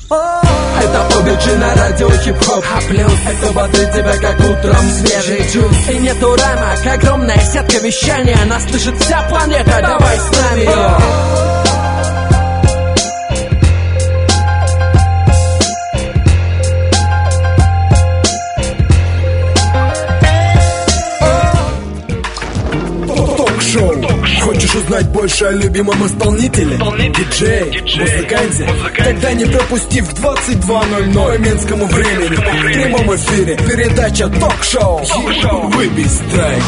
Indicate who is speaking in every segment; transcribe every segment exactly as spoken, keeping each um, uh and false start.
Speaker 1: Это Обиджи на радио хип-хоп, а плюс это воды тебя как утром свежий джуз. И нету рамок, огромная сетка вещания. Нас слышит вся планета, давай с нами, йо.
Speaker 2: Хочешь узнать больше о любимом исполнителе? Диджей, музыканте? Тогда не пропусти в двадцать два ноль ноль по минскому времени в прямом эфире передача ток-шоу «Выбей страйк».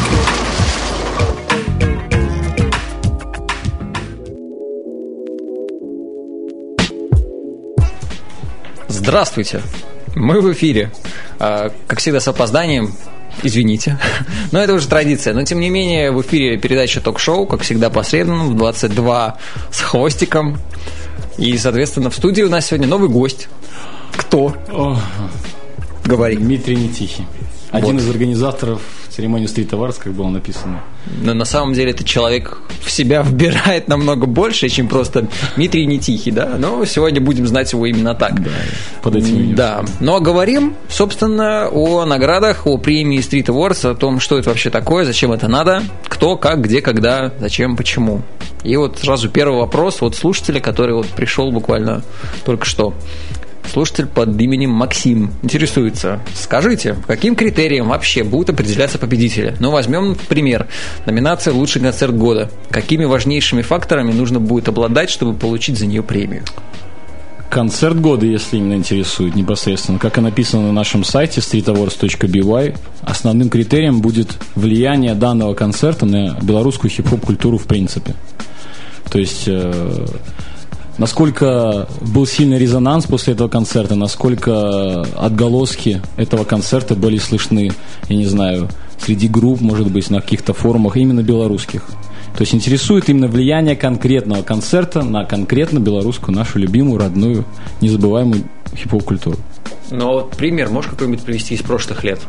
Speaker 3: Здравствуйте, мы в эфире. Как всегда с опозданием. Извините, но это уже традиция. Но, тем не менее, в эфире передача ток-шоу, как всегда, по средам в двадцать два с хвостиком. И, соответственно, в студии у нас сегодня новый гость. Кто?
Speaker 4: О,
Speaker 3: Говори.
Speaker 4: Дмитрий Нетихий. Один вот из организаторов церемонии Street Awards, как было написано.
Speaker 3: Но на самом деле этот человек в себя вбирает намного больше, чем просто Дмитрий Нетихий, да? Но сегодня будем знать его именно так.
Speaker 4: Да, под этим именем.
Speaker 3: Да. Но говорим, собственно, о наградах, о премии Street Awards, о том, что это вообще такое, зачем это надо, кто, как, где, когда, зачем, почему. И вот сразу первый вопрос от слушателя, который вот пришел буквально только что. Слушатель под именем Максим интересуется. Скажите, по каким критериям вообще будут определяться победители? Ну, возьмем пример. Номинация «Лучший концерт года». Какими важнейшими факторами нужно будет обладать, чтобы получить за нее премию?
Speaker 4: Концерт года, если именно интересует непосредственно. Как и написано на нашем сайте street awards точка би уай, основным критерием будет влияние данного концерта на белорусскую хип-хоп культуру в принципе. То есть... насколько был сильный резонанс после этого концерта, насколько отголоски этого концерта были слышны, я не знаю, среди групп, может быть, на каких-то форумах, именно белорусских. То есть интересует именно влияние конкретного концерта на конкретно белорусскую, нашу любимую, родную, незабываемую хип-хоп культуру.
Speaker 3: Ну, вот пример можешь какой-нибудь привести из прошлых лет?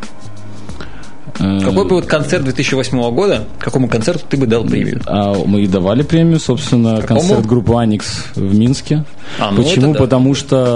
Speaker 3: Какой бы вот концерт две тысячи восьмого года, какому концерту ты бы дал премию?
Speaker 4: А мы и давали премию, собственно, какому? Концерт группы Аникс в Минске.
Speaker 3: А, ну
Speaker 4: почему?
Speaker 3: Да.
Speaker 4: Потому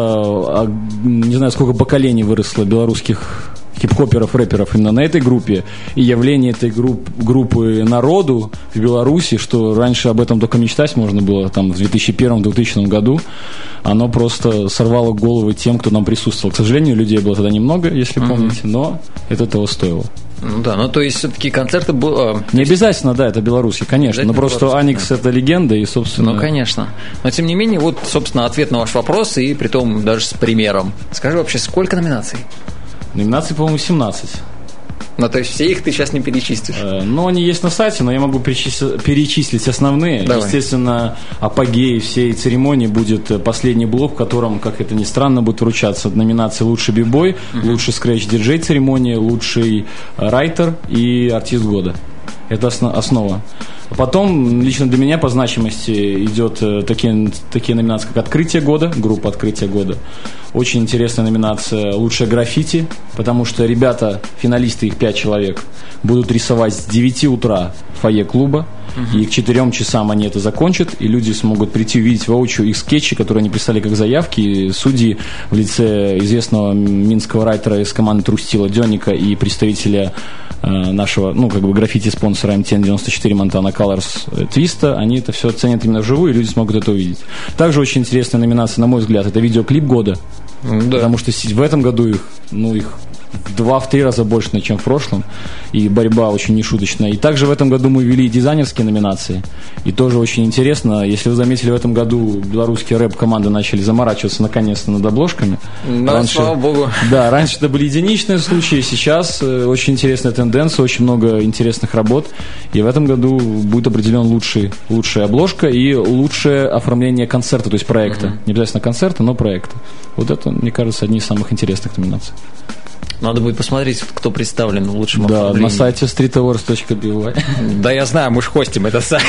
Speaker 4: что не знаю, сколько поколений выросло белорусских хип-хоперов, рэперов именно на этой группе, и явление этой групп, группы народу в Беларуси, что раньше об этом только мечтать можно было там в две тысячи первом - две тысячи втором году, оно просто сорвало головы тем, кто там присутствовал. К сожалению, людей было тогда немного, если uh-huh. помните, но это того стоило.
Speaker 3: Ну да, ну то есть все-таки концерты были...
Speaker 4: Не обязательно, да, это белорусы, конечно, но просто Аникс это легенда и, собственно...
Speaker 3: Ну, конечно. Но, тем не менее, вот, собственно, ответ на ваш вопрос, и притом даже с примером. Скажи вообще, сколько номинаций?
Speaker 4: Номинаций, по-моему, семнадцать.
Speaker 3: Ну, то есть все их ты сейчас не перечислишь?
Speaker 4: Ну, они есть на сайте, но я могу перечислить, перечислить основные.
Speaker 3: Давай.
Speaker 4: Естественно, апогей всей церемонии будет последний блок, в котором, как это ни странно, будет вручаться номинации «Лучший бибой», uh-huh. «Лучший скретч-диджей» церемонии, «Лучший райтер» и «Артист года». Это основа. Потом, лично для меня по значимости идет такие, такие номинации, как «Открытие года», группа «Открытие года». Очень интересная номинация «Лучшее граффити», потому что ребята, финалисты, их пять человек, будут рисовать с девяти утра в фойе клуба, uh-huh. и к четырем часам они это закончат, и люди смогут прийти увидеть воочию их скетчи, которые они писали как заявки, и судьи в лице известного минского райтера из команды Трустила Дёника и представителя э, нашего, ну, как бы граффити-спонсора эм ти эн девяносто четыре Montana Colors Твиста, они это все оценят именно вживую, и люди смогут это увидеть. Также очень интересная номинация, на мой взгляд, это видеоклип года. Да. Потому что в этом году их, ну, их в два-три раза больше, чем в прошлом. И борьба очень нешуточная. И также в этом году мы ввели дизайнерские номинации. И тоже очень интересно. Если вы заметили, в этом году белорусские рэп-команды начали заморачиваться наконец-то над обложками.
Speaker 3: Да, раньше, слава богу.
Speaker 4: Да, раньше это были единичные случаи. Сейчас очень интересная тенденция, очень много интересных работ. И в этом году будет определен лучший, лучшая обложка и лучшее оформление концерта, то есть проекта. Uh-huh. Не обязательно концерта, но проекта. Вот это, мне кажется, одни из самых интересных номинаций.
Speaker 3: Надо будет посмотреть, кто представлен в лучшем
Speaker 4: да,
Speaker 3: оформлении.
Speaker 4: Да, на сайте street awards точка би уай.
Speaker 3: Да, я знаю, мы же хостим этот сайт.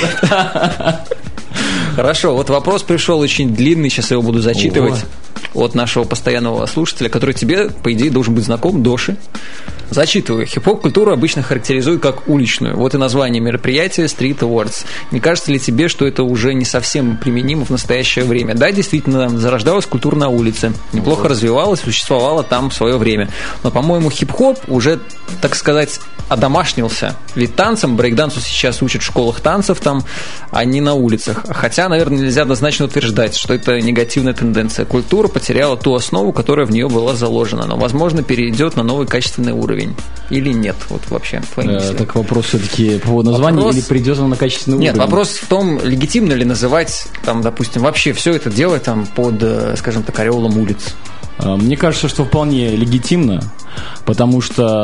Speaker 3: Хорошо, вот вопрос пришел очень длинный, сейчас я его буду зачитывать. От нашего постоянного слушателя, который тебе, по идее, должен быть знаком, Доши. Зачитываю. Хип-хоп-культуру обычно характеризуют как уличную. Вот и название мероприятия Street Awards. Не кажется ли тебе, что это уже не совсем применимо в настоящее время? Да, действительно, зарождалась культура на улице. Неплохо вот. развивалась, существовала там в свое время. Но, по-моему, хип-хоп уже, так сказать, одомашнился. Ведь танцам, брейк-дансу сейчас учат в школах танцев там, а не на улицах. Хотя, наверное, нельзя однозначно утверждать, что это негативная тенденция. Культура потеряла ту основу, которая в нее была заложена. Но, возможно, перейдет на новый качественный уровень. Или нет? Вот вообще твои мысли.
Speaker 4: Э, так вопрос все-таки по названию вопрос... или придет он на качественный
Speaker 3: нет,
Speaker 4: уровень?
Speaker 3: Нет, вопрос в том, легитимно ли называть, там, допустим, вообще все это делать там, под, скажем так, ореолом улиц.
Speaker 4: Мне кажется, что вполне легитимно, потому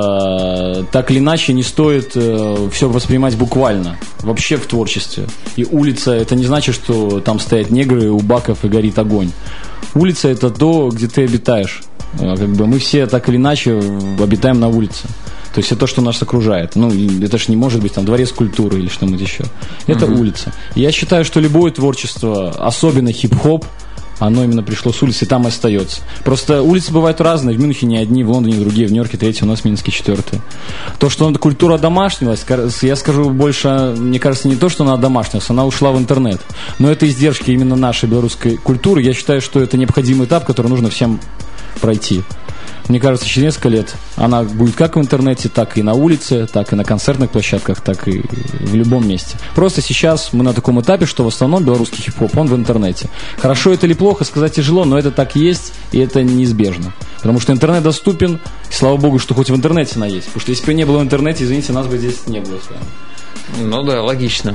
Speaker 4: что так или иначе не стоит все воспринимать буквально, вообще в творчестве. И улица, это не значит, что там стоят негры у баков и горит огонь. Улица – это то, где ты обитаешь. Как бы мы все так или иначе обитаем на улице. То есть это то, что нас окружает. Ну, это же не может быть там дворец культуры или что-нибудь еще. Это uh-huh. улица. Я считаю, что любое творчество, особенно хип-хоп, оно именно пришло с улицы, и там и остается. Просто улицы бывают разные. В Мюнхене одни, в Лондоне другие, в Нью-Йорке третьи, у нас в Минске четвертые. То, что культура домашнилась, я скажу больше, мне кажется, не то, что она домашнилась, она ушла в интернет. Но это издержки именно нашей белорусской культуры. Я считаю, что это необходимый этап, который нужно всем пройти. Мне кажется, через несколько лет она будет как в интернете, так и на улице, так и на концертных площадках, так и в любом месте. Просто сейчас мы на таком этапе, что в основном белорусский хип-хоп, он в интернете. Хорошо это или плохо, сказать тяжело, но это так и есть, и это неизбежно. Потому что интернет доступен, и слава богу, что хоть в интернете она есть. Потому что если бы не было в интернете, извините, нас бы здесь не было с вами.
Speaker 3: Ну да, логично.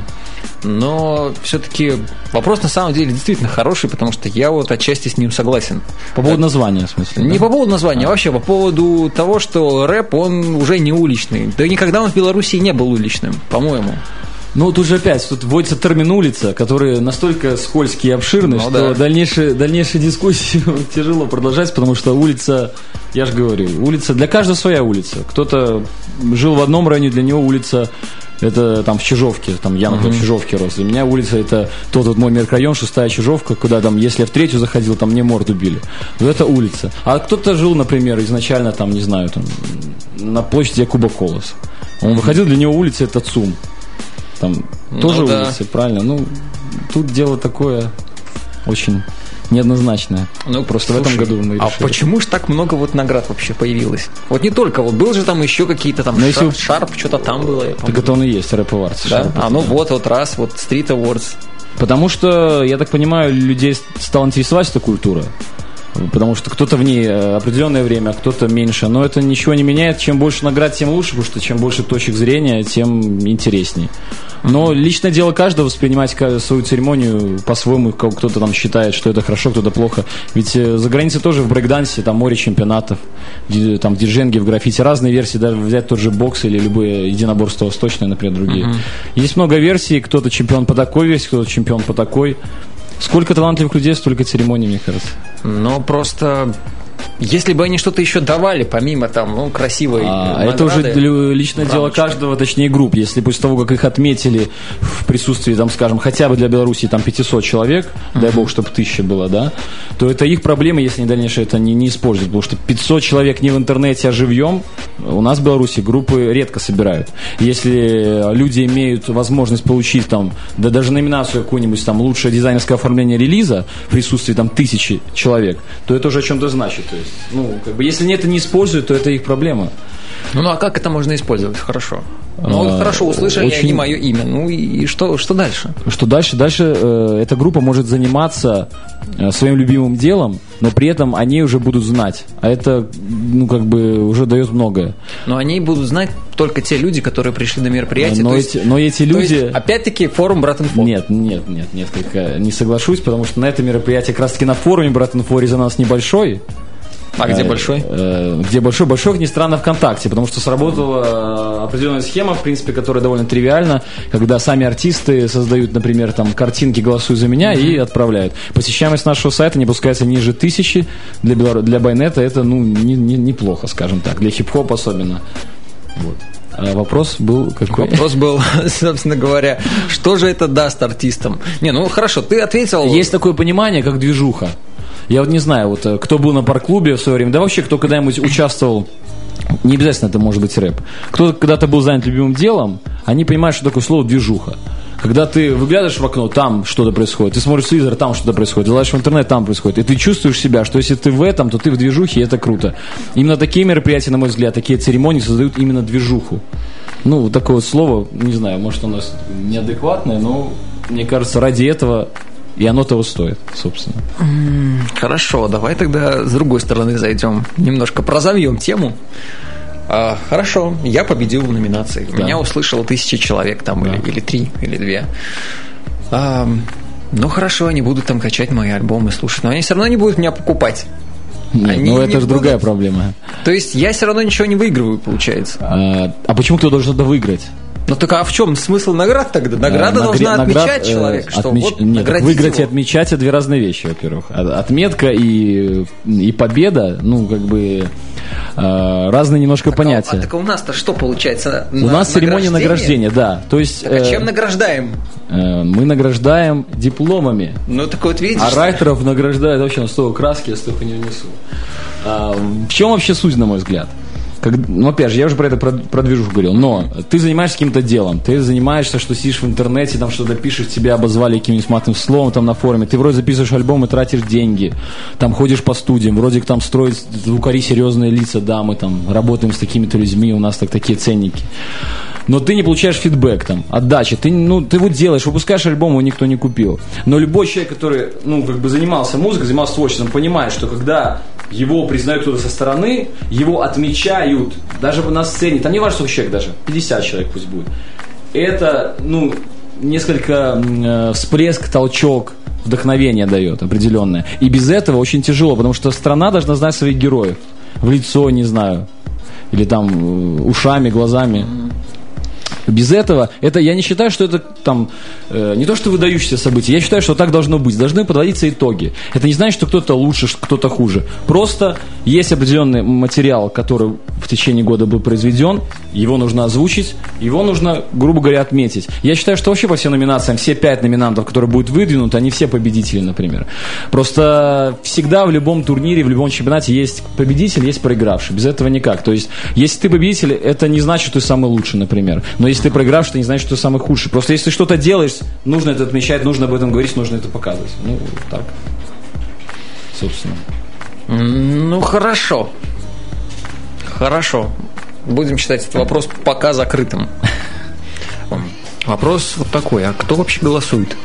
Speaker 3: Но все-таки вопрос на самом деле действительно хороший, потому что я вот отчасти с ним согласен.
Speaker 4: По поводу названия, в смысле?
Speaker 3: Не
Speaker 4: да?
Speaker 3: по поводу названия, а вообще по поводу того, что рэп, он уже не уличный. Да никогда он в Беларуси не был уличным, по-моему.
Speaker 4: Ну, тут же опять, тут вводится термин «улица», который настолько скользкий и обширный, ну, что да. дальнейшие, дальнейшие дискуссии тяжело продолжать, потому что улица, я же говорю, улица, для каждого своя улица. Кто-то жил в одном районе, для него улица это там в Чижовке, там я, например, uh-huh. в Чижовке рос. Для меня улица это тот вот мой микрорайон, шестая Чижовка, куда там, если я в третью заходил, там мне морду били. Вот это улица. А кто-то жил, например, изначально там, не знаю, там на площади Якуба Колоса. Он uh-huh. выходил, для него улица это ЦУМ. Там ну, тоже да. улицы, правильно. Ну, тут дело такое очень неоднозначное. Ну, просто слушай, в этом году мы решили.
Speaker 3: А почему же так много вот наград вообще появилось? Вот не только, вот был же там еще какие-то там Шарп, если... Шарп, что-то там было.
Speaker 4: Так это он и есть, Рэп Awards.
Speaker 3: Да?
Speaker 4: Шарп,
Speaker 3: а ну да. вот, вот раз, вот Street Awards.
Speaker 4: Потому что, я так понимаю, людей стала интересовать эта культура. Потому что кто-то в ней определенное время, а кто-то меньше. Но это ничего не меняет. Чем больше наград, тем лучше, потому что чем больше точек зрения, тем интересней. Но личное дело каждого воспринимать свою церемонию по-своему. Кто-то там считает, что это хорошо, кто-то плохо. Ведь за границей тоже в брейкдансе там море чемпионатов, там в дидженге, в граффити разные версии. Даже взять тот же бокс или любые единоборства восточные, например, другие. Uh-huh. Есть много версий. Кто-то чемпион по такой версии, кто-то чемпион по такой. Сколько талантливых людей, столько церемоний, мне кажется.
Speaker 3: Ну, просто... Если бы они что-то еще давали, помимо там, ну, красивой
Speaker 4: а, награды, это уже личное дело каждого, точнее групп. Если после того, как их отметили в присутствии, там, скажем, хотя бы для Беларуси там пятьсот человек, uh-huh. дай бог, чтобы тысяча было, да, то это их проблема, если они дальнейшее это не, не используют. Потому что пятьсот человек не в интернете, а живьем, у нас в Беларуси группы редко собирают. Если люди имеют возможность получить там, да даже номинацию какую-нибудь, там, лучшее дизайнерское оформление релиза в присутствии там тысячи человек, то это уже о чем-то значит. То есть, ну, как бы, если они это не используют, то это их проблема.
Speaker 3: Ну, ну а как это можно использовать? Хорошо. Ну, а, хорошо, услышали очень... они мое имя. Ну, и что, что дальше?
Speaker 4: Что дальше? Дальше э, эта группа может заниматься э, своим любимым делом, но при этом они уже будут знать. А это, ну, как бы, уже дает многое.
Speaker 3: Но они будут знать только те люди, которые пришли на мероприятие.
Speaker 4: Но,
Speaker 3: то
Speaker 4: эти,
Speaker 3: есть,
Speaker 4: но эти люди...
Speaker 3: То есть, опять-таки, форум Брат-Инфо.
Speaker 4: Нет, нет, нет, нет, не соглашусь, потому что на это мероприятие, как раз-таки на форуме Брат-Инфо резонанс небольшой.
Speaker 3: А где большой?
Speaker 4: Где большой? Большой, как ни странно, ВКонтакте, потому что сработала определенная схема, в принципе, которая довольно тривиальна, когда сами артисты создают, например, там картинки «Голосуй за меня» mm-hmm. и отправляют. Посещаемость нашего сайта не пускается ниже тысячи. Для, Белор... для Байнета это, ну, не, не, неплохо, скажем так. Для хип-хопа особенно. Вот. А вопрос был какой?
Speaker 3: Вопрос был, собственно говоря, что же это даст артистам? Не, ну хорошо, ты ответил.
Speaker 4: Есть такое понимание, как движуха. Я вот не знаю, вот кто был на парк-клубе в свое время, да вообще кто когда-нибудь участвовал Не обязательно это может быть рэп. Кто-то когда-то был занят любимым делом, они понимают, что такое слово «движуха». Когда ты выглядываешь в окно, там что-то происходит. Ты смотришь телевизор, там что-то происходит. Залазишь в интернет, там происходит. И ты чувствуешь себя, что если ты в этом, то ты в движухе, и это круто. Именно такие мероприятия, на мой взгляд, такие церемонии создают именно движуху. Ну, вот такое вот слово, не знаю, может, оно неадекватное, но мне кажется, ради этого и оно того стоит, собственно.
Speaker 3: Хорошо, давай тогда с другой стороны зайдем. Немножко прозовьем тему. А, хорошо, я победил в номинации. Да. Меня услышало тысяча человек там, да. или, или три, или две. А, ну хорошо, они будут там качать мои альбомы, слушать, но они все равно не будут меня покупать.
Speaker 4: Нет, они ну это же будут... другая проблема.
Speaker 3: То есть я все равно ничего не выигрываю, получается.
Speaker 4: А, а почему кто должен это выиграть?
Speaker 3: Ну так а в чем смысл наград тогда? Награда а, должна наград, отмечать человек, что
Speaker 4: отмеч...
Speaker 3: вот
Speaker 4: Нет, выиграть
Speaker 3: его.
Speaker 4: И отмечать — это две разные вещи, во-первых. Отметка и, и победа, ну, как бы э, разные немножко так, понятия.
Speaker 3: А, а так у нас-то что получается?
Speaker 4: У на, нас церемония награждения, да. То есть,
Speaker 3: так, а чем э, награждаем?
Speaker 4: Э, мы награждаем дипломами.
Speaker 3: Ну так вот видишь.
Speaker 4: А райтеров награждают вообще на столько краски, я столько не унесу. А, в чем вообще суть, на мой взгляд? Как, ну, опять же, я уже про это, про, про движуху говорил, но ты занимаешься каким-то делом, ты занимаешься, что сидишь в интернете, там что-то пишешь, тебя обозвали каким-нибудь матным словом там на форуме, ты вроде записываешь альбом и тратишь деньги, там ходишь по студиям, вроде там строить звукари серьезные лица, да, мы там работаем с такими-то людьми, у нас так такие ценники. Но ты не получаешь фидбэк, там, отдачи. Ты, ну, ты вот делаешь, выпускаешь альбом, его никто не купил. Но любой человек, который, ну, как бы занимался музыкой, занимался творчеством, понимает, что когда его признают кто-то со стороны, его отмечают, даже на сцене, там не важно, сколько человек даже, пятьдесят человек пусть будет. Это, ну, несколько э, всплеск, толчок, вдохновение дает определенное. И без этого очень тяжело, потому что страна должна знать своих героев. В лицо, не знаю, или там ушами, глазами. Без этого, это я не считаю, что это там э, не то, что выдающееся событие, я считаю, что так должно быть, должны подводиться итоги. Это не значит, что кто-то лучше, кто-то хуже. Просто есть определенный материал, который в течение года был произведен, его нужно озвучить, его нужно, грубо говоря, отметить. Я считаю, что вообще по всем номинациям, все пять номинантов, которые будут выдвинуты, они все победители, например. Просто всегда в любом турнире, в любом чемпионате есть победитель, есть проигравший. Без этого никак. То есть, если ты победитель, это не значит, что ты самый лучший, например. Но если ты проигравший, это не значит, что ты самый худший. Просто если ты что-то делаешь, нужно это отмечать, нужно об этом говорить, нужно это показывать. Ну, так. Собственно.
Speaker 3: Ну, хорошо. Хорошо. Будем считать этот вопрос пока закрытым. Вопрос вот такой. А кто вообще голосует?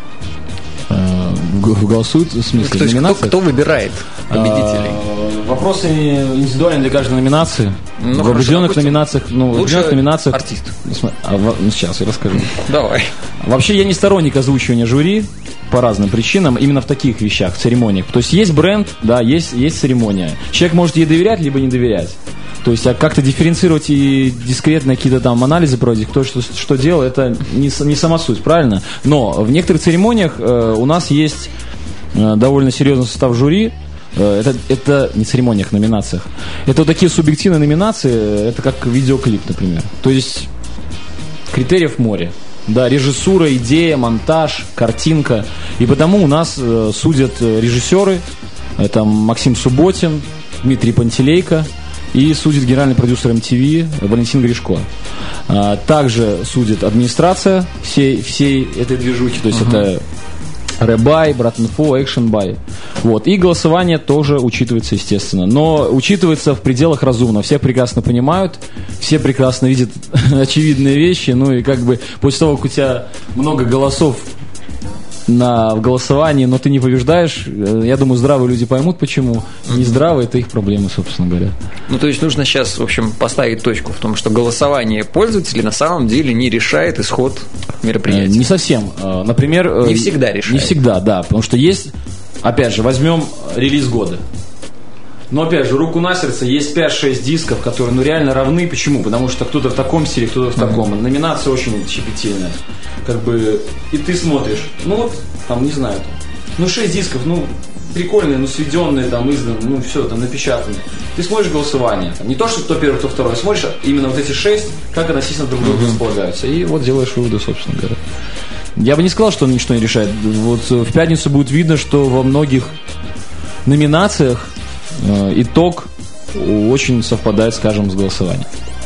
Speaker 4: Голосуют, в смысле,
Speaker 3: то есть
Speaker 4: кто,
Speaker 3: кто выбирает победителей?
Speaker 4: А, вопросы индивидуальны для каждой номинации. Ну, в определенных номинациях, ну, в определенных номинациях. Артист. А, ну, сейчас я расскажу.
Speaker 3: Давай.
Speaker 4: Вообще я не сторонник озвучивания жюри по разным причинам, именно в таких вещах, в церемониях. То есть есть бренд, да, есть, есть церемония. Человек может ей доверять, либо не доверять. То есть, а как-то дифференцировать и дискретно какие-то там анализы проводить, кто что, что делал, это не, не сама суть, правильно? Но в некоторых церемониях э, у нас есть э, довольно серьезный состав жюри. Э, это, это не церемониях, номинациях. Это вот такие субъективные номинации, это как видеоклип, например. То есть, критериев море. Да, режиссура, идея, монтаж, картинка. И потому у нас э, судят режиссеры. Это Максим Субботин, Дмитрий Пантелейко. И судит генеральный продюсер эм ти ви Валентин Гришко. А, также судит администрация всей, всей этой движухи, то есть uh-huh. это Рэбай, Братинфо, Экшенбай. Вот. И голосование тоже учитывается, естественно. Но учитывается в пределах разумного. Все прекрасно понимают, все прекрасно видят очевидные вещи. Ну и как бы после того, как у тебя много голосов на, в голосовании, но ты не побеждаешь, я думаю, здравые люди поймут, почему. Нездравые — это их проблемы, собственно говоря.
Speaker 3: Ну, то есть нужно сейчас, в общем, поставить точку в том, что голосование пользователей на самом деле не решает исход мероприятия.
Speaker 4: Не совсем. Например...
Speaker 3: Не всегда решает.
Speaker 4: Не всегда, да. Потому что есть, опять же, возьмем релиз года. Но, опять же, руку на сердце, есть пять-шесть дисков, которые, ну, реально равны. Почему? Потому что кто-то в таком стиле, кто-то в таком. Mm-hmm. Номинация очень щепетильная. Как бы, и ты смотришь, ну, вот, там, не знаю, там, ну, шесть дисков, ну, прикольные, ну, сведенные, там, изданы, ну, все, там, напечатанные. Ты смотришь голосование. Там, не то, что кто первый, кто второй. Смотришь именно вот эти шесть, как относительно друг к другу mm-hmm. располагаются. И вот делаешь выводы, собственно говоря. Я бы не сказал, что он ничто не решает. Вот в пятницу будет видно, что во многих номинациях итог очень совпадает, скажем, с голосованием.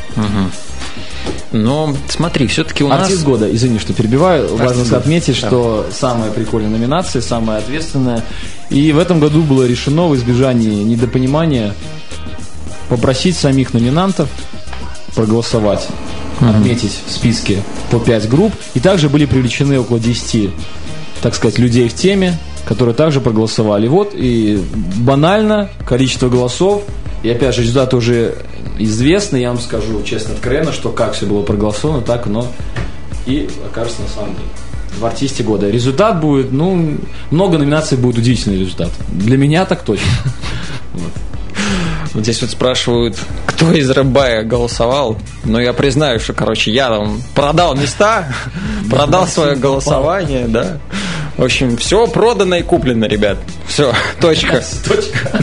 Speaker 3: Угу. Но смотри, все-таки у нас...
Speaker 4: Артист года, извини, что перебиваю,
Speaker 3: Артист
Speaker 4: важно
Speaker 3: года.
Speaker 4: отметить,
Speaker 3: Да.
Speaker 4: что самая прикольная номинация, самая ответственная. И в этом году было решено в избежании недопонимания попросить самих номинантов проголосовать, mm-hmm. отметить в списке по пять групп. И также были привлечены около десяти, так сказать, людей в теме, которые также проголосовали. Вот, и банально количество голосов, и опять же, результаты уже известны, я вам скажу честно, откровенно, что как все было проголосовано, так оно и окажется на самом деле. В артисте года. Результат будет, ну, много номинаций будет удивительный результат. Для меня так точно. Вот.
Speaker 3: Вот здесь вот спрашивают, кто из Рэббая голосовал. Но я признаю, что, короче, я там продал места, продал свое голосование, да. В общем, все продано и куплено, ребят. Все, точка.
Speaker 4: Точка.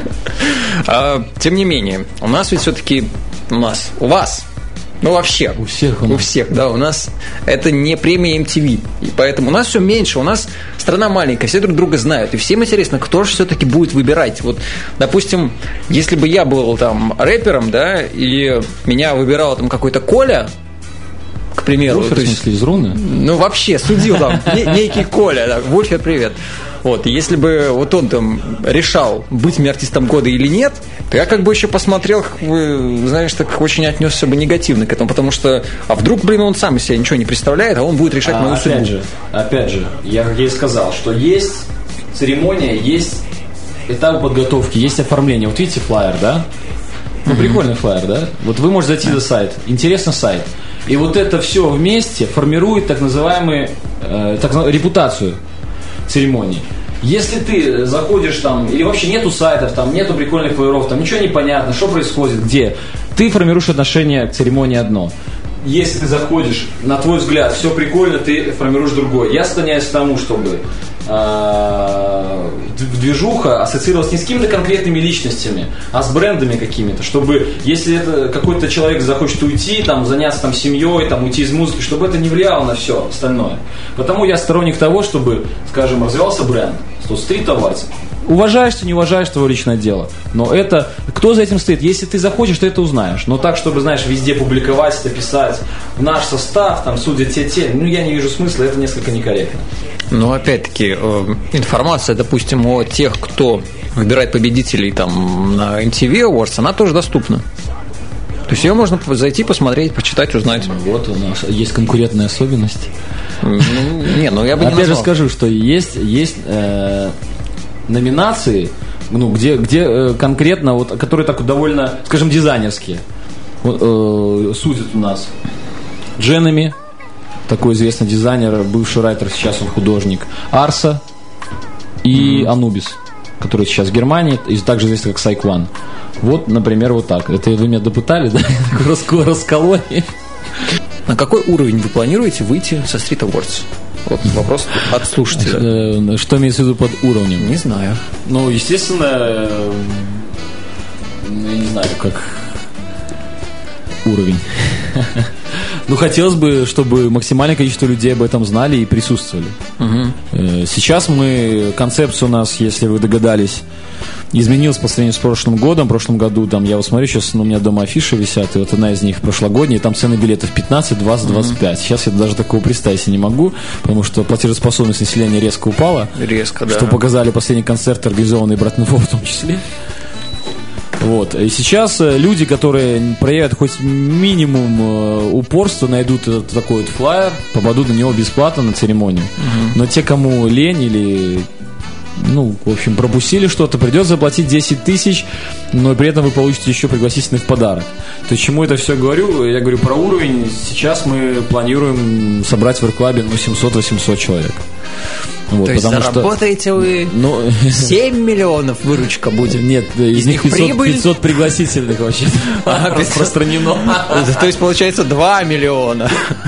Speaker 3: А, тем не менее, у нас ведь все-таки, у нас, у вас, ну вообще,
Speaker 4: У всех у
Speaker 3: у
Speaker 4: нас.
Speaker 3: всех, да, у нас это не премия эм ти ви, и поэтому у нас все меньше, у нас страна маленькая, все друг друга знают, и всем интересно, кто же все-таки будет выбирать. Вот, допустим, если бы я был там рэпером, да, и меня выбирал там какой-то Коля, к примеру,
Speaker 4: Вульфер,
Speaker 3: то
Speaker 4: в
Speaker 3: есть,
Speaker 4: смысле, из Руны?
Speaker 3: ну, вообще, судил там, не- некий Коля, да, Вульфер, привет. Вот, и если бы вот он там решал, быть мне артистом года или нет, то я как бы еще посмотрел, как бы, знаешь, так очень отнесся бы негативно к этому, потому что, а вдруг, блин, он сам из себя ничего не представляет, а он будет решать
Speaker 4: А,
Speaker 3: мою судьбу.
Speaker 4: опять же, опять же, я как я и сказал, что есть церемония, есть этап подготовки, есть оформление. Вот видите флаер, да? Ну, прикольный флаер, да? Вот вы можете зайти на сайт. Интересный сайт. И вот это все вместе формирует так называемую э, так называемую репутацию церемонии. Если ты заходишь там, или вообще нету сайтов, там нету прикольных флаеров, там ничего не понятно, что происходит, где, ты формируешь отношение к церемонии одно. Если ты заходишь, на твой взгляд, все прикольно, ты формируешь другое. Я склоняюсь к тому, чтобы э, движуха ассоциировалась не с какими-то конкретными личностями, а с брендами какими-то, чтобы, если это какой-то человек захочет уйти, там, заняться там, семьей, там, уйти из музыки, чтобы это не влияло на все остальное. Потому я сторонник того, чтобы, скажем, развивался бренд, что стрит-товарцы. Уважаешь ты, не уважаешь, твое личное дело. Но это, кто за этим стоит? Если ты захочешь, ты это узнаешь. Но так, чтобы, знаешь, везде публиковать это, писать, наш состав, там, судят те-те, ну, я не вижу смысла, это несколько некорректно.
Speaker 3: Но опять-таки, э, информация, допустим, о тех, кто выбирает победителей там на эм ти ви Awards, она тоже доступна. То есть ее можно зайти, посмотреть, почитать, узнать.
Speaker 4: Вот у нас есть конкурентная особенность.
Speaker 3: Ну, не, ну я бы не
Speaker 4: Опять же
Speaker 3: назвал.
Speaker 4: скажу, что есть, есть э, номинации, ну, где, где э, конкретно, вот, которые так довольно, скажем, дизайнерские. Вот, э, судят у нас Дженеми, такой известный дизайнер, бывший райтер, сейчас он художник, Арса и Анубис, который сейчас в Германии, и также известный как Сайкван. Вот, например, вот так. Это вы меня допытали, да? Такой раскололи.
Speaker 3: На какой уровень вы планируете выйти со Street Awards? Вот вопрос от слушателя.
Speaker 4: Э, Что имеется в виду под уровнем?
Speaker 3: Не знаю.
Speaker 4: Ну, естественно, э, я не знаю, как уровень. Ну, хотелось бы, чтобы максимальное количество людей об этом знали и присутствовали. Э, Сейчас мы, концепция у нас, если вы догадались, изменилась по сравнению с прошлым годом. В прошлом году, там, я вот смотрю, сейчас ну, у меня дома афиши висят, и вот одна из них прошлогодняя, там цены билетов пятнадцать, двадцать, двадцать пять. Сейчас я даже такого представить себе не могу, потому что платежеспособность населения резко упала.
Speaker 3: Резко, да.
Speaker 4: Что показали последние концерты, организованные Братнефо в том числе. Вот. И сейчас э, люди, которые проявят хоть минимум э, упорства, найдут этот такой вот флаер, попадут на него бесплатно на церемонию. Но те, кому лень или, ну, в общем, пропустили что-то, придется заплатить десять тысяч, но при этом вы получите еще пригласительный в подарок. То есть, чему это все говорю? Я говорю про уровень. Сейчас мы планируем собрать в Эр-клабе ну, семьсот-восемьсот человек. Вот,
Speaker 3: То есть
Speaker 4: потому что-
Speaker 3: заработаете вы
Speaker 4: ну,
Speaker 3: семь миллионов выручка будет?
Speaker 4: Нет, из,
Speaker 3: Из
Speaker 4: них
Speaker 3: них
Speaker 4: пятьсот,
Speaker 3: прибыль?
Speaker 4: пятьсот пригласительных вообще
Speaker 3: А, пятьсот.
Speaker 4: распространено.
Speaker 3: То есть получается два миллиона.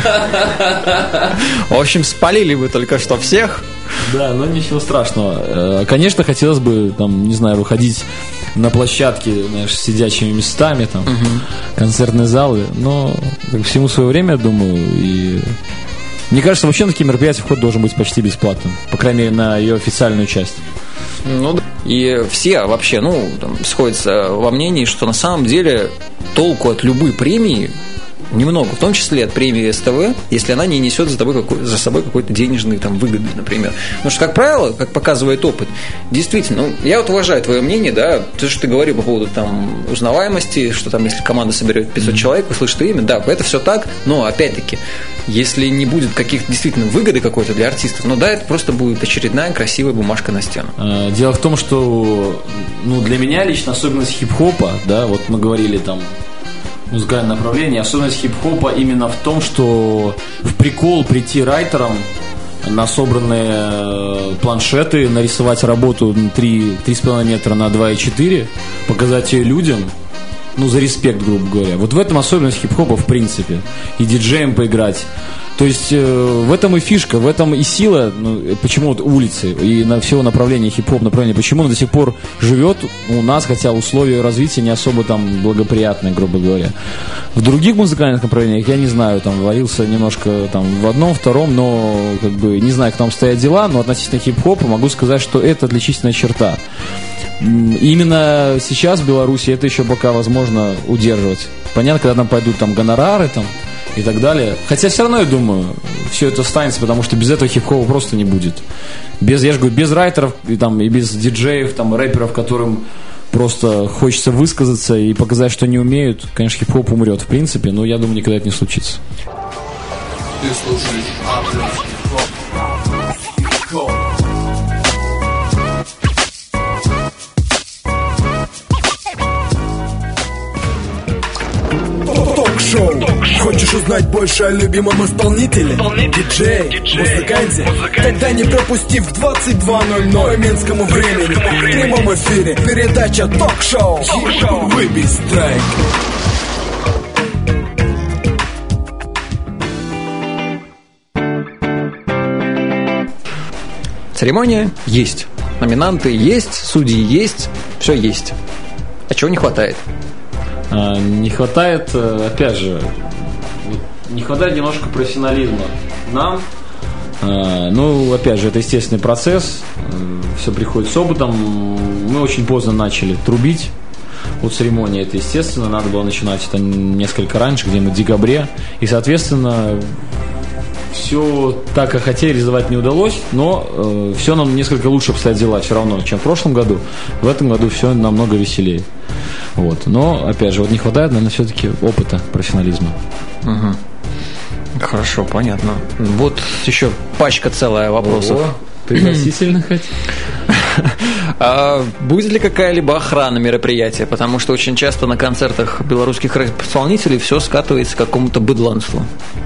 Speaker 3: В общем, спалили вы только что всех.
Speaker 4: Да, но ничего страшного. Э, Конечно, хотелось бы, там, не знаю, выходить на площадке, знаешь, с сидячими местами, там, концертные залы, но как всему свое время, думаю, и... Мне кажется, вообще на такие мероприятия вход должен быть почти бесплатным, по крайней мере, на ее официальную часть.
Speaker 3: Ну да. И все вообще, ну, там, сходятся во мнении, что на самом деле толку от любой премии немного, в том числе от премии СТВ, если она не несет за, тобой какой, за собой какой-то денежный там, выгоды, например. Потому что, как правило, как показывает опыт, действительно, ну, я вот уважаю твое мнение, да, то, что ты говорил по поводу там, узнаваемости, что там, если команда соберет пятьсот человек, услышит имя, да, это все так, но, опять-таки, если не будет каких-то действительно выгоды какой-то для артистов, ну да, это просто будет очередная красивая бумажка на стену.
Speaker 4: Дело в том, что ну, для меня лично особенность хип-хопа, да, вот мы говорили там, музыкальное направление, особенность хип-хопа именно в том, что в прикол прийти райтером на собранные планшеты, нарисовать работу три с пятью метра на два и четыре, показать ее людям, ну, за респект, грубо говоря. Вот в этом особенность хип-хопа в принципе. И диджеем поиграть. То есть э, в этом и фишка, в этом и сила, ну, почему вот улицы и на всего направления хип-хоп направления, почему он до сих пор живет у нас, хотя условия развития не особо там благоприятные, грубо говоря. В других музыкальных направлениях я не знаю, там варился немножко там в одном, втором, но как бы не знаю, как там стоят дела, но относительно хип-хопа могу сказать, что это отличительная черта. Именно сейчас в Беларуси это еще пока возможно удерживать. Понятно, когда там пойдут там гонорары там и так далее. Хотя все равно, я думаю, все это останется, потому что без этого хип-хопа просто не будет. Без, я же говорю, без райтеров и, там, и без диджеев, там, рэперов, которым просто хочется высказаться и показать, что не умеют, конечно, хип-хоп умрет в принципе, но я думаю, никогда это не случится.
Speaker 1: Ты слушаешь хип-хоп.
Speaker 2: Ток-шоу. Хочешь узнать больше о любимом исполнителе? Диджей, музыканте? Тогда не пропусти в двадцать два ноль ноль по минскому времени в прямом эфире передача ток-шоу. Выбей страйк.
Speaker 3: Церемония есть, номинанты есть, судьи есть, все есть. А чего не хватает?
Speaker 4: А, не хватает, опять же, не хватает немножко профессионализма нам. А, ну, опять же, это естественный процесс, все приходит с опытом. Мы очень поздно начали трубить о церемонии, это естественно, надо было начинать это несколько раньше, где-нибудь в декабре, и, соответственно, все так, как хотели, реализовать не удалось, но э, все нам несколько лучше обстоят дела все равно, чем в прошлом году. В этом году все намного веселее. Вот. Но, опять же, вот не хватает, наверное, все-таки опыта, профессионализма.
Speaker 3: Угу. Хорошо, понятно. Вот еще пачка целая вопросов.
Speaker 4: Ого, пригласительных хоть?
Speaker 3: А будет ли какая-либо охрана мероприятия? Потому что очень часто на концертах белорусских исполнителей все скатывается к какому-то быдланству.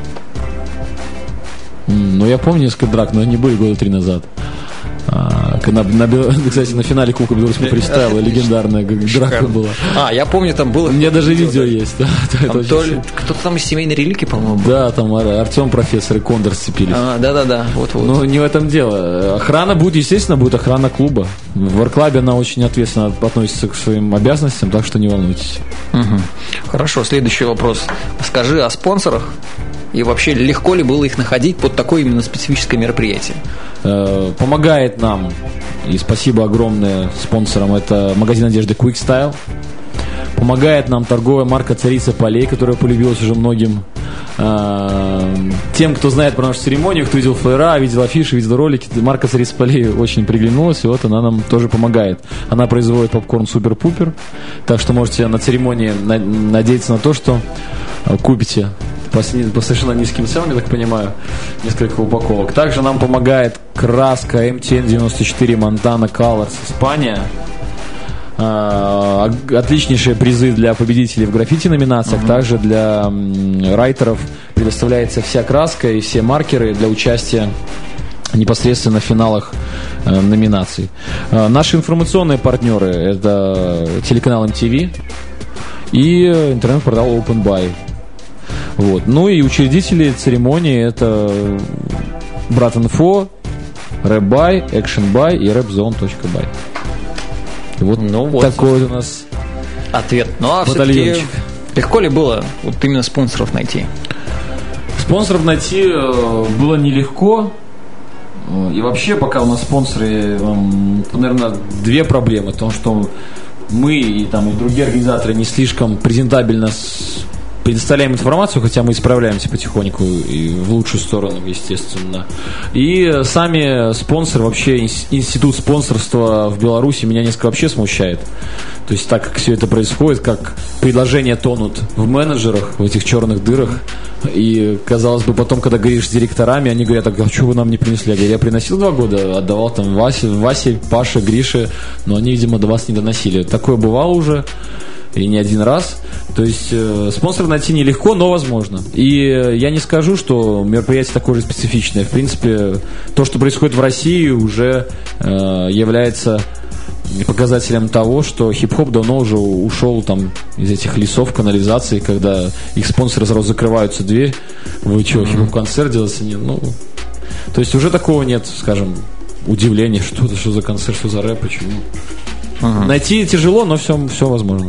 Speaker 4: Ну, я помню несколько драк, но они были года три назад. А, на, на, кстати, на финале Кубка Беларуси фристайла легендарная драка была.
Speaker 3: А, я помню, там было...
Speaker 4: У меня даже видео да. есть. Да,
Speaker 3: там то ли, кто-то там из семейной реликвии, по-моему, был.
Speaker 4: Да, там Артем, профессор и Кондор сцепились.
Speaker 3: А, да-да-да, вот-вот.
Speaker 4: Но не в этом дело. Охрана будет, естественно, будет охрана клуба. В Варклабе она очень ответственно относится к своим обязанностям, так что не волнуйтесь.
Speaker 3: Угу. Хорошо, следующий вопрос. Скажи о спонсорах. И вообще, легко ли было их находить под такое именно специфическое мероприятие?
Speaker 4: Помогает нам, и спасибо огромное спонсорам, это магазин одежды Quick Style. Помогает нам торговая марка «Царица полей», которая полюбилась уже многим. Тем, кто знает про нашу церемонию, кто видел флеера, видел афиши, видел ролики, марка «Царица полей» очень приглянулась, и вот она нам тоже помогает. Она производит попкорн «Супер-пупер», так что можете на церемонии надеяться на то, что купите по совершенно низким ценам, я так понимаю, несколько упаковок. Также нам помогает краска эм ти эн девяносто четыре Montana Colors Испания. Отличнейшие призы для победителей в граффити-номинациях. Uh-huh. Также для райтеров предоставляется вся краска и все маркеры для участия непосредственно в финалах э, номинаций. Э, наши информационные партнеры — это телеканал эм ти ви и интернет-портал OpenBuy. Вот. Ну и учредители церемонии — это Брат.инфо, RapBuy, ActionBuy и Rapzone.by. Вот, ну, вот такой вот у нас
Speaker 3: ответ. Ну а все-таки легко ли было вот именно спонсоров найти?
Speaker 4: Спонсоров найти было нелегко. И вообще, пока у нас спонсоры, наверное, две проблемы. В том, что мы и, там, и другие организаторы не слишком презентабельно предоставляем информацию, хотя мы исправляемся потихоньку и в лучшую сторону, естественно. И сами спонсоры, вообще институт спонсорства в Беларуси меня несколько вообще смущает. То есть так, как все это происходит, как предложения тонут в менеджерах, в этих черных дырах. И, казалось бы, потом, когда говоришь с директорами, они говорят: а что вы нам не принесли? Я говорю: я приносил два года, отдавал там Васе, Васе, Паше, Грише, но они, видимо, до вас не доносили. Такое бывало уже. И не один раз. То есть э, спонсора найти нелегко, но возможно. И э, я не скажу, что мероприятие такое же специфичное. В принципе, то, что происходит в России, уже э, является показателем того, что хип-хоп давно уже ушел там из этих лесов, канализаций, когда их спонсоры сразу закрываются дверь. Вы что, mm-hmm. хип-хоп-концерт делается? Нет, ну, то есть уже такого нет, скажем, удивления, что это, что за концерт, что за рэп, почему. Mm-hmm. Найти тяжело, но все, все возможно.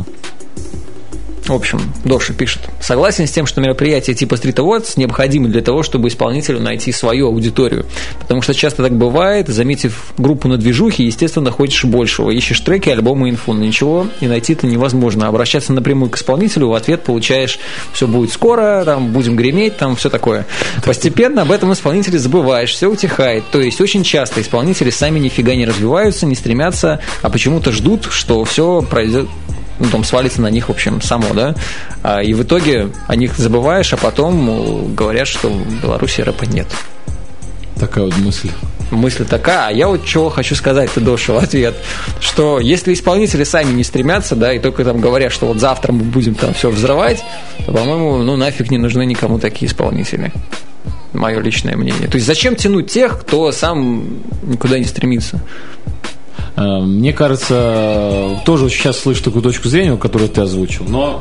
Speaker 3: В общем, Доша пишет: согласен с тем, что мероприятия типа Street Awards необходимы для того, чтобы исполнителю найти свою аудиторию. Потому что часто так бывает, заметив группу на движухе, естественно, хочешь большего. Ищешь треки, альбомы, инфу, но ничего и найти-то невозможно. Обращаться напрямую к исполнителю, в ответ получаешь: все будет скоро, там будем греметь, там все такое. Постепенно об этом исполнителе забываешь, все утихает. То есть очень часто исполнители сами нифига не развиваются, не стремятся, а почему-то ждут, что все пройдет, ну, там свалится на них, в общем, само, да, а, и в итоге о них забываешь, а потом говорят, что в Беларуси рэпа нет.
Speaker 4: Такая вот мысль.
Speaker 3: Мысль такая, а я вот чего хочу сказать-то, Доша, в ответ, что если исполнители сами не стремятся, да, и только там говорят, что вот завтра мы будем там все взрывать, то, по-моему, ну, нафиг не нужны никому такие исполнители. Мое личное мнение. То есть зачем тянуть тех, кто сам никуда не стремится?
Speaker 4: Мне кажется, тоже сейчас слышу такую точку зрения, которую ты озвучил, но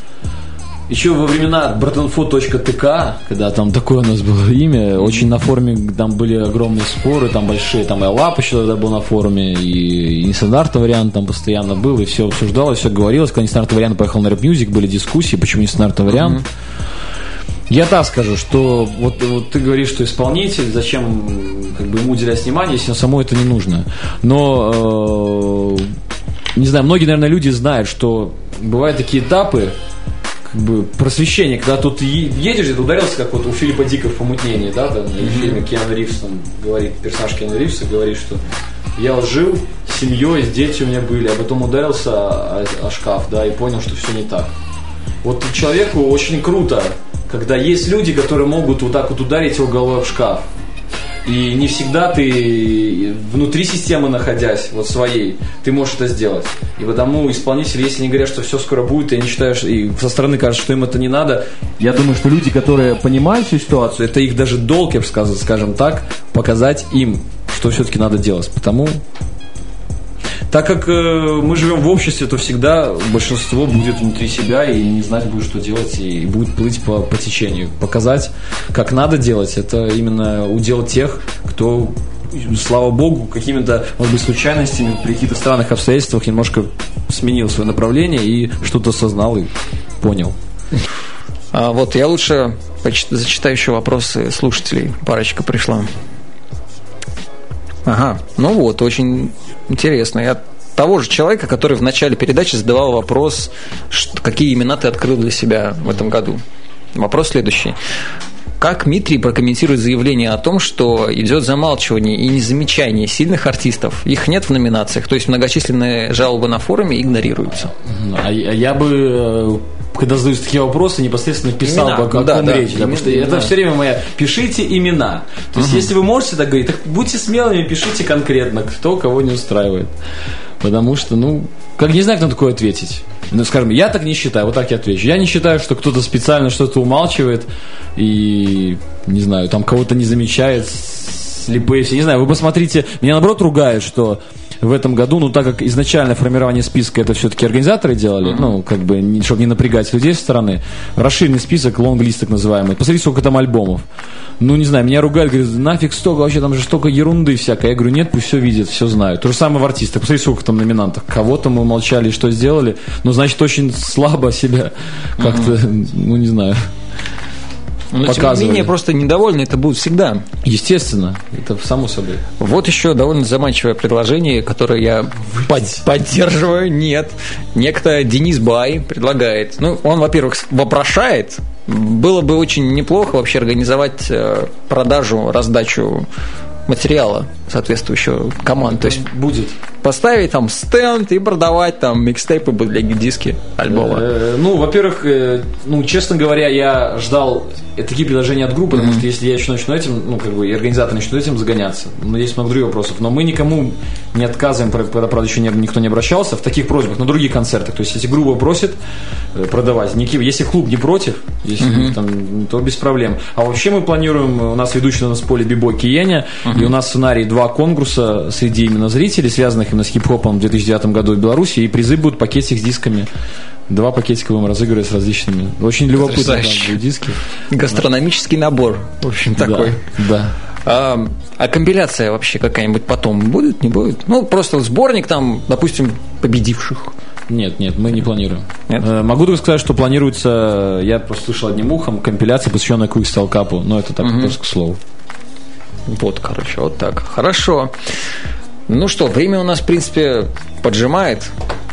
Speaker 4: еще во времена братинфо точка ти ка, когда там такое у нас было имя, очень на форуме там были огромные споры, там большие, там и Алап еще тогда был на форуме, и, и нестандартный вариант там постоянно был, и все обсуждалось, все говорилось. Когда нестандартный вариант поехал на Рэп Мьюзик, были дискуссии, почему нестандартный вариант. Mm-hmm. Я так скажу, что вот, вот ты говоришь, что исполнитель, зачем как бы ему уделять внимание, если самому это не нужно. Но, э, не знаю, многие, наверное, люди знают, что бывают такие этапы, как бы просвещения, когда тут едешь, и ты ударился, как вот у Филиппа Дика в «Помутнении», да, там, mm-hmm. в фильме Киану Ривз, там, говорит, персонаж Киану Ривза говорит, что я вот жил с семьей, с дети у меня были, а потом ударился о, о шкаф, да, и понял, что все не так. Вот человеку очень круто, когда есть люди, которые могут вот так вот ударить его головой об шкаф. И не всегда ты внутри системы, находясь, вот своей, ты можешь это сделать. И потому исполнители, если они говорят, что все скоро будет, и они считают, и со стороны кажется, что им это не надо, я думаю, что люди, которые понимают всю ситуацию, это их даже долг, я бы сказал, скажем так, показать им, что все-таки надо делать. Потому... Так как э, мы живем в обществе, то всегда большинство будет внутри себя и не знать будет, что делать, и будет плыть по, по течению. Показать, как надо делать, это именно удел тех, кто, слава богу, какими-то, может быть, случайностями, при каких-то странных обстоятельствах немножко сменил свое направление и что-то осознал и понял.
Speaker 3: А вот я лучше зачитаю еще вопросы слушателей. Парочка пришла. Ага, ну вот, очень интересно. Я того же человека, который в начале передачи задавал вопрос, что, какие имена ты открыл для себя в этом году. Вопрос следующий. Как Дмитрий прокомментирует заявление о том, что идет замалчивание и незамечание сильных артистов? Их нет в номинациях, то есть многочисленные жалобы на форуме игнорируются.
Speaker 4: А я бы... Когда задают такие вопросы, непосредственно писал имена, бы, о каком да, да, речи. Потому что имена. Это все время моя. Пишите имена. То есть, угу. если вы можете так говорить, так будьте смелыми, пишите конкретно, кто кого не устраивает. Потому что, ну, как не знаю, как на такое ответить. Ну, скажем, я так не считаю, вот так я отвечу. Я не считаю, что кто-то специально что-то умалчивает и, не знаю, там кого-то не замечает, слепые все. Не знаю, вы посмотрите, меня наоборот ругают, что в этом году, ну, так как изначально формирование списка это все-таки организаторы делали, mm-hmm. ну, как бы, не, чтобы не напрягать людей со стороны, расширенный список, лонг-лист так называемый. Посмотрите, сколько там альбомов. Ну, не знаю, меня ругали, говорят, нафиг столько, вообще там же столько ерунды всякой. Я говорю, нет, пусть все видят, все знают. То же самое в артистах. Посмотрите, сколько там номинантов. Кого-то мы молчали, что сделали, ну, значит, очень слабо себя как-то, mm-hmm. ну, не знаю.
Speaker 3: Но,
Speaker 4: показывали.
Speaker 3: тем не менее, просто недовольны это будут всегда.
Speaker 4: Естественно, это само собой.
Speaker 3: Вот еще довольно заманчивое предложение, которое я под, поддерживаю. Нет. Некто Денис Бай предлагает. Ну, он, во-первых, вопрошает. Было бы очень неплохо вообще организовать продажу, раздачу материала соответствующего команд. То есть
Speaker 4: будет
Speaker 3: поставить там стенд и продавать там микстейпы, диски, альбомы.
Speaker 4: Э, ну, во-первых, э, ну, честно говоря, я ждал такие предложения от группы, mm-hmm. потому что если я еще начну этим, ну, как бы, и организатор начнут этим загоняться, ну, есть много других вопросов, но мы никому не отказываем, когда, правда, еще никто не обращался, в таких просьбах на других концертах. То есть, если группа просит продавать, если клуб не против, если, mm-hmm. там, то без проблем. А вообще мы планируем, у нас ведущий у нас в поле бибой Киеня, mm-hmm. и у нас в сценарии два конкурса среди именно зрителей, связанных именно с хип-хопом в две тысячи девятом году в Беларуси, и призы будут пакетик с дисками. Два пакетика будем разыгрывать с различными. Очень любопытно будут диски.
Speaker 3: Гастрономический набор, в общем, такой.
Speaker 4: Да, да.
Speaker 3: А, а компиляция вообще какая-нибудь потом будет, не будет? Ну, просто сборник там, допустим, победивших.
Speaker 4: Нет, нет, мы не планируем.
Speaker 3: Нет?
Speaker 4: Могу только сказать, что планируется, я просто слышал одним ухом, компиляция, посвященная Quickstar Cup, но это так, угу. просто к слову.
Speaker 3: Вот, короче, вот так. Хорошо. Ну что, время у нас, в принципе, поджимает.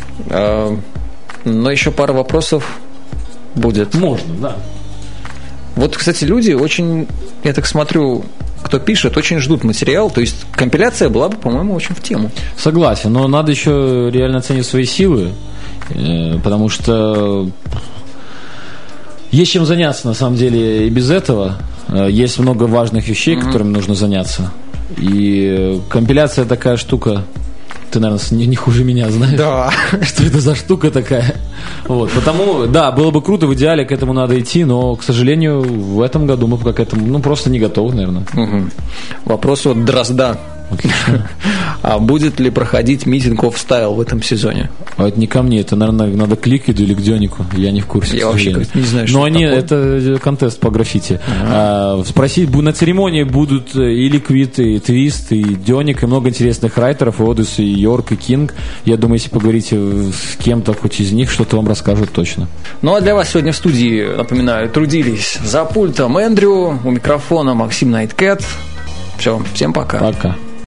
Speaker 3: Но еще пара вопросов будет.
Speaker 4: Можно, да.
Speaker 3: Вот, кстати, люди очень, я так смотрю, кто пишет, очень ждут материал. То есть компиляция была бы, по-моему, очень в тему.
Speaker 4: Согласен, но надо еще реально оценить свои силы, потому что есть чем заняться, на самом деле, и без этого. Есть много важных вещей, mm-hmm. которыми нужно заняться. И компиляция такая штука. Ты, наверное, не, не хуже меня знаешь,
Speaker 3: да.
Speaker 4: что это за штука такая. Вот, потому, да, было бы круто, в идеале к этому надо идти, но, к сожалению, в этом году мы пока к этому, ну, просто не готовы, наверное.
Speaker 3: Угу. Вопрос от Дрозда. А будет ли проходить митинг оф стайл в этом сезоне?
Speaker 4: А это не ко мне, это, наверное, надо к Ликвиду или к Дёнику. Я не в курсе.
Speaker 3: Я вообще не знаю, что
Speaker 4: Но они,
Speaker 3: такое.
Speaker 4: это контест по граффити. А, спросить, на церемонии будут и Ликвид, и Твист, и Дёник, и много интересных райтеров, и Одис, и Йорк, и Кинг. Я думаю, если поговорите с кем-то, хоть из них, что-то вам расскажут точно.
Speaker 3: Ну, а для вас сегодня в студии, напоминаю, трудились за пультом Эндрю, у микрофона Максим Найткэт. Все, всем пока.
Speaker 4: Пока.